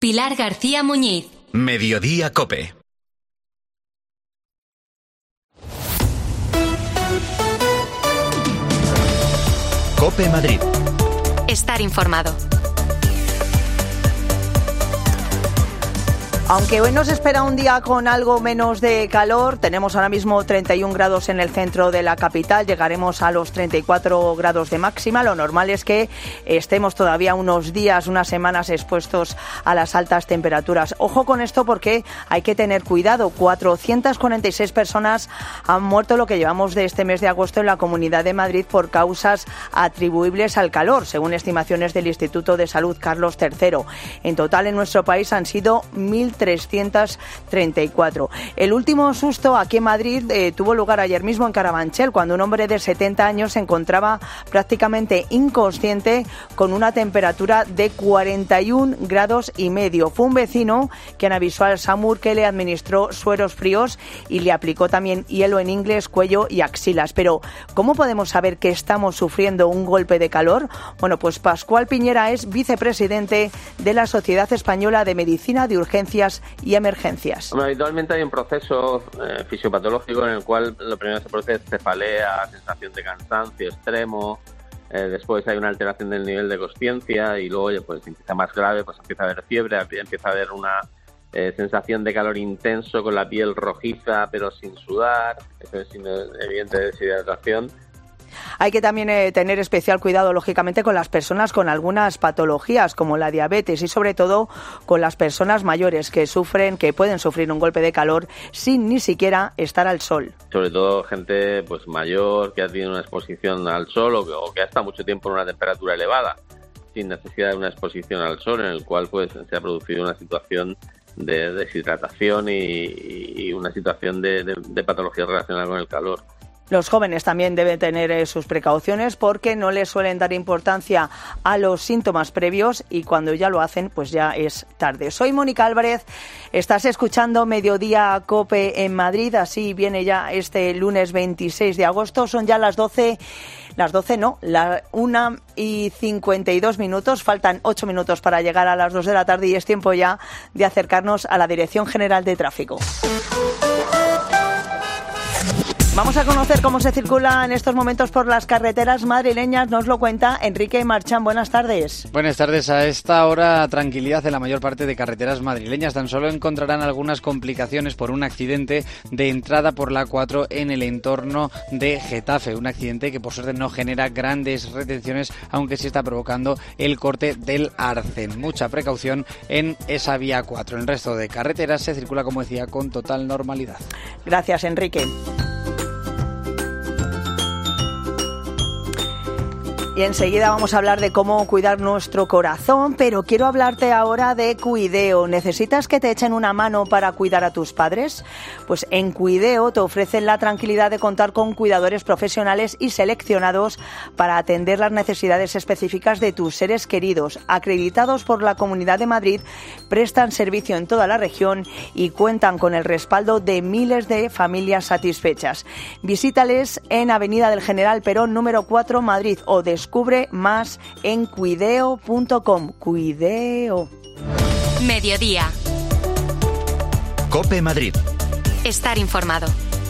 Pilar García Muñiz. Mediodía COPE. COPE Madrid. Estar informado. Aunque hoy nos espera un día con algo menos de calor, tenemos ahora mismo 31 grados en el centro de la capital, llegaremos a los 34 grados de máxima. Lo normal es que estemos todavía unos días, unas semanas expuestos a las altas temperaturas. Ojo con esto porque hay que tener cuidado. 446 personas han muerto lo que llevamos de este mes de agosto en la Comunidad de Madrid por causas atribuibles al calor, según estimaciones del Instituto de Salud Carlos III. En total en nuestro país han sido 1.334. El último susto aquí en Madrid tuvo lugar ayer mismo en Carabanchel, cuando un hombre de 70 años se encontraba prácticamente inconsciente con una temperatura de 41 grados y medio. Fue un vecino quien avisó al SAMUR que le administró sueros fríos y le aplicó también hielo en ingles, cuello y axilas. Pero, ¿cómo podemos saber que estamos sufriendo un golpe de calor? Bueno, pues Pascual Piñera es vicepresidente de la Sociedad Española de Medicina de Urgencias y Emergencias. Bueno, habitualmente hay un proceso fisiopatológico en el cual lo primero se produce es cefalea, sensación de cansancio extremo, después hay una alteración del nivel de consciencia y luego pues empieza más grave, pues empieza a haber fiebre, empieza a haber una sensación de calor intenso con la piel rojiza pero sin sudar, eso es evidente deshidratación. Hay que también tener especial cuidado, lógicamente, con las personas con algunas patologías como la diabetes y, sobre todo, con las personas mayores que pueden sufrir un golpe de calor sin ni siquiera estar al sol. Sobre todo gente pues mayor que ha tenido una exposición al sol o que ha estado mucho tiempo en una temperatura elevada, sin necesidad de una exposición al sol, en el cual pues se ha producido una situación de deshidratación y una situación de patología relacionada con el calor. Los jóvenes también deben tener sus precauciones porque no les suelen dar importancia a los síntomas previos y cuando ya lo hacen, pues ya es tarde. Soy Mónica Álvarez, estás escuchando Mediodía COPE en Madrid, así viene ya este lunes 26 de agosto, son ya las 1:52 minutos, faltan 8 minutos para llegar a las 2 de la tarde y es tiempo ya de acercarnos a la Dirección General de Tráfico. Vamos a conocer cómo se circula en estos momentos por las carreteras madrileñas. Nos lo cuenta Enrique Marchán. Buenas tardes. Buenas tardes. A esta hora, tranquilidad en la mayor parte de carreteras madrileñas. Tan solo encontrarán algunas complicaciones por un accidente de entrada por la A4 en el entorno de Getafe. Un accidente que por suerte no genera grandes retenciones, aunque sí está provocando el corte del Arcén. Mucha precaución en esa vía 4. En el resto de carreteras se circula, como decía, con total normalidad. Gracias, Enrique. Y enseguida vamos a hablar de cómo cuidar nuestro corazón, pero quiero hablarte ahora de Cuideo. ¿Necesitas que te echen una mano para cuidar a tus padres? Pues en Cuideo te ofrecen la tranquilidad de contar con cuidadores profesionales y seleccionados para atender las necesidades específicas de tus seres queridos. Acreditados por la Comunidad de Madrid, prestan servicio en toda la región y cuentan con el respaldo de miles de familias satisfechas. Visítales en Avenida del General Perón, número 4, Madrid, o descubre más en cuideo.com. Cuideo. Mediodía. COPE Madrid. Estar informado.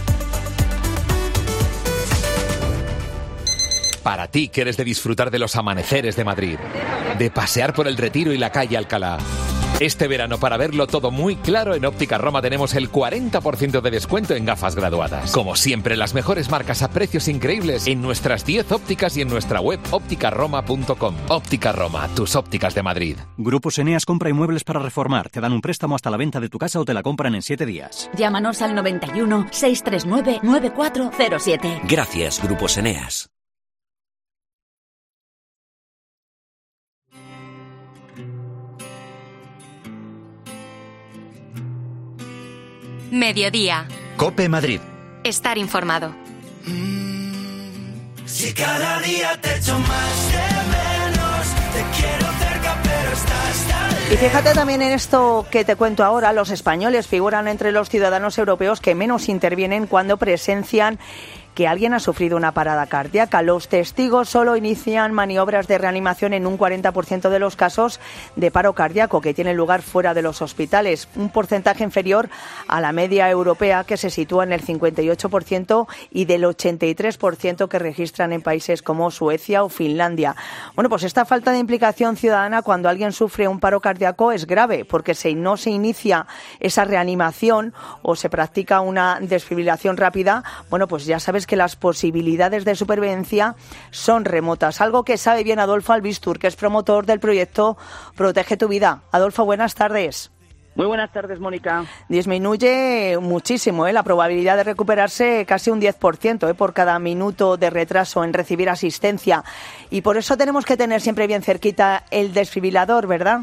Para ti que eres de disfrutar de los amaneceres de Madrid, de pasear por el Retiro y la calle Alcalá. Este verano, para verlo todo muy claro, en Óptica Roma tenemos el 40% de descuento en gafas graduadas. Como siempre, las mejores marcas a precios increíbles en nuestras 10 ópticas y en nuestra web ópticaroma.com. Óptica Roma, tus ópticas de Madrid. Grupos Eneas compra inmuebles para reformar. Te dan un préstamo hasta la venta de tu casa o te la compran en 7 días. Llámanos al 91 639 9407. Gracias, Grupos Eneas. Mediodía. COPE Madrid. Estar informado. Si cada día te echo más de menos, te quiero cerca pero estás tan lejos. Y fíjate también en esto que te cuento ahora, los españoles figuran entre los ciudadanos europeos que menos intervienen cuando presencian que alguien ha sufrido una parada cardíaca. Los testigos solo inician maniobras de reanimación en un 40% de los casos de paro cardíaco que tienen lugar fuera de los hospitales, un porcentaje inferior a la media europea, que se sitúa en el 58%, y del 83% que registran en países como Suecia o Finlandia. Bueno, pues esta falta de implicación ciudadana cuando alguien sufre un paro cardíaco es grave, porque si no se inicia esa reanimación o se practica una desfibrilación rápida, bueno, pues ya sabes que las posibilidades de supervivencia son remotas. Algo que sabe bien Adolfo Albistur, que es promotor del proyecto Protege tu Vida. Adolfo, buenas tardes. Muy buenas tardes, Mónica. Disminuye muchísimo la probabilidad de recuperarse, casi un 10% por cada minuto de retraso en recibir asistencia. Y por eso tenemos que tener siempre bien cerquita el desfibrilador, ¿verdad?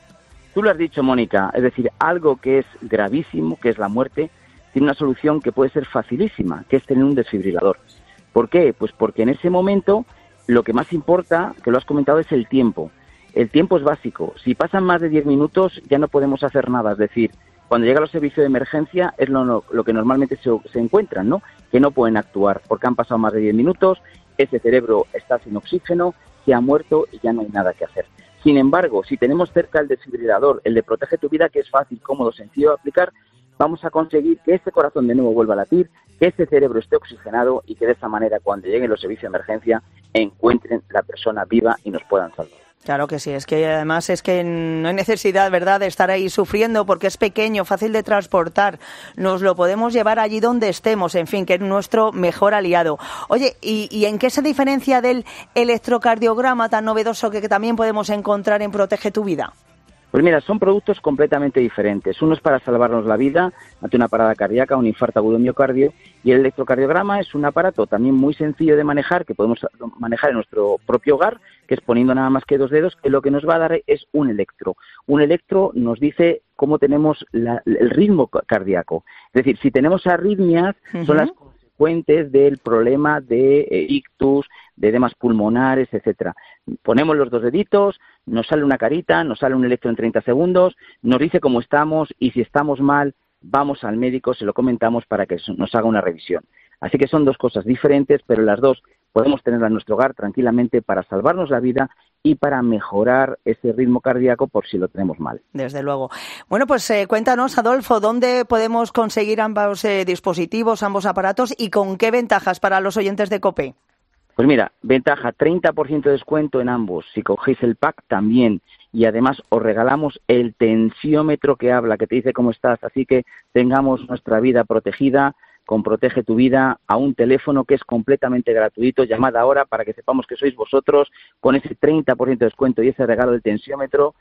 Tú lo has dicho, Mónica. Es decir, algo que es gravísimo, que es la muerte, tiene una solución que puede ser facilísima, que es tener un desfibrilador. ¿Por qué? Pues porque en ese momento lo que más importa, que lo has comentado, es el tiempo. El tiempo es básico. Si pasan más de 10 minutos ya no podemos hacer nada. Es decir, cuando llega a los servicios de emergencia es lo que normalmente se encuentran, ¿no? Que no pueden actuar porque han pasado más de 10 minutos, ese cerebro está sin oxígeno, se ha muerto y ya no hay nada que hacer. Sin embargo, si tenemos cerca el desfibrilador, el de Protege tu Vida, que es fácil, cómodo, sencillo de aplicar, vamos a conseguir que ese corazón de nuevo vuelva a latir, que ese cerebro esté oxigenado y que de esa manera, cuando lleguen los servicios de emergencia, encuentren la persona viva y nos puedan salvar. Claro que sí, es que además es que no hay necesidad, ¿verdad?, de estar ahí sufriendo porque es pequeño, fácil de transportar. Nos lo podemos llevar allí donde estemos, en fin, que es nuestro mejor aliado. Oye, ¿y en qué se diferencia del electrocardiograma tan novedoso que también podemos encontrar en Protege tu Vida? Pues mira, son productos completamente diferentes. Uno es para salvarnos la vida ante una parada cardíaca, un infarto agudo de miocardio, y el electrocardiograma es un aparato también muy sencillo de manejar, que podemos manejar en nuestro propio hogar, que es poniendo nada más que 2 dedos, que lo que nos va a dar es un electro. Un electro nos dice cómo tenemos el ritmo cardíaco. Es decir, si tenemos arritmias, son las consecuentes del problema de ictus, de edemas pulmonares, etcétera. Ponemos los 2 deditos, nos sale una carita, nos sale un electro en 30 segundos, nos dice cómo estamos y si estamos mal, vamos al médico, se lo comentamos para que nos haga una revisión. Así que son 2 cosas diferentes, pero las 2 podemos tenerlas en nuestro hogar tranquilamente para salvarnos la vida y para mejorar ese ritmo cardíaco por si lo tenemos mal. Desde luego. Bueno, pues cuéntanos, Adolfo, ¿dónde podemos conseguir ambos dispositivos, ambos aparatos y con qué ventajas para los oyentes de COPE? Pues mira, ventaja, 30% de descuento en ambos. Si cogéis el pack también. Y además os regalamos el tensiómetro que habla, que te dice cómo estás. Así que tengamos nuestra vida protegida con Protege tu Vida a un teléfono que es completamente gratuito. Llamad ahora para que sepamos que sois vosotros con ese 30% de descuento y ese regalo del tensiómetro.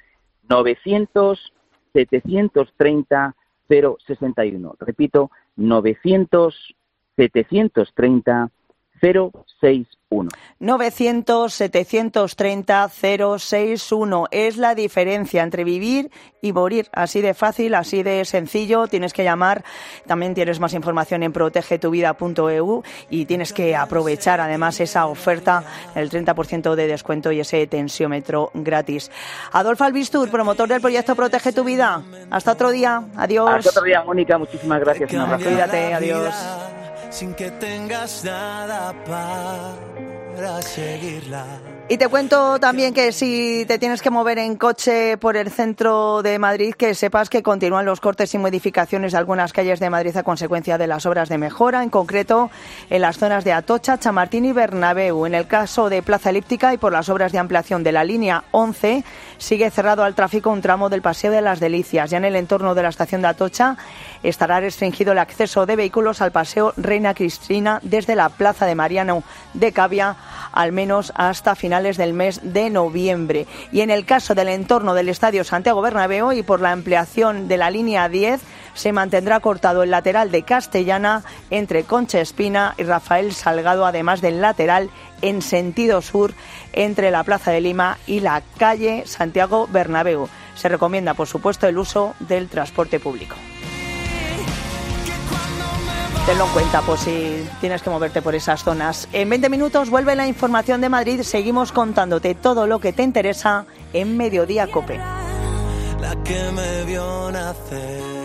900-730-061. Repito, 900-730-061. 900-730-061. Es la diferencia entre vivir y morir. Así de fácil, así de sencillo. Tienes que llamar. También tienes más información en protegetuvida.eu y tienes que aprovechar además esa oferta, el 30% de descuento y ese tensiómetro gratis. Adolfo Albistur, promotor del proyecto Protege tu Vida. Hasta otro día. Adiós. Hasta otro día, Mónica. Muchísimas gracias. Un abrazo. Cuídate. Adiós. Sin que tengas nada para seguirla. Y te cuento también que si te tienes que mover en coche por el centro de Madrid, que sepas que continúan los cortes y modificaciones de algunas calles de Madrid a consecuencia de las obras de mejora, en concreto en las zonas de Atocha, Chamartín y Bernabéu. En el caso de Plaza Elíptica y por las obras de ampliación de la línea 11, sigue cerrado al tráfico un tramo del Paseo de las Delicias. Ya en el entorno de la estación de Atocha estará restringido el acceso de vehículos al Paseo Reina Cristina desde la Plaza de Mariano de Cavia, al menos hasta finales del mes de noviembre. Y en el caso del entorno del Estadio Santiago Bernabéu y por la ampliación de la línea 10, se mantendrá cortado el lateral de Castellana entre Concha Espina y Rafael Salgado, además del lateral en sentido sur entre la Plaza de Lima y la calle Santiago Bernabéu. Se recomienda, por supuesto, el uso del transporte público. Tenlo en cuenta por si tienes que moverte por esas zonas. En 20 minutos vuelve la información de Madrid. Seguimos contándote todo lo que te interesa en Mediodía COPE. La que me vio nacer.